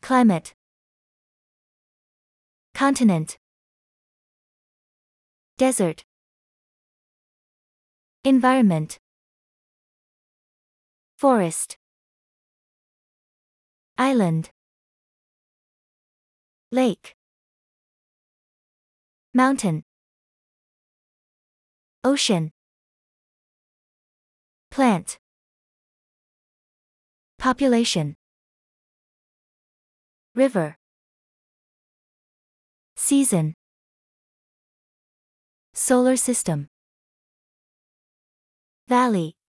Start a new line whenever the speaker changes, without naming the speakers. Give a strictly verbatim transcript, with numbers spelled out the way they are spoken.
Climate. Continent. Desert. Environment. Forest. Island. Lake. Mountain. Ocean. Plant. Population. River. Season. Solar system. Valley.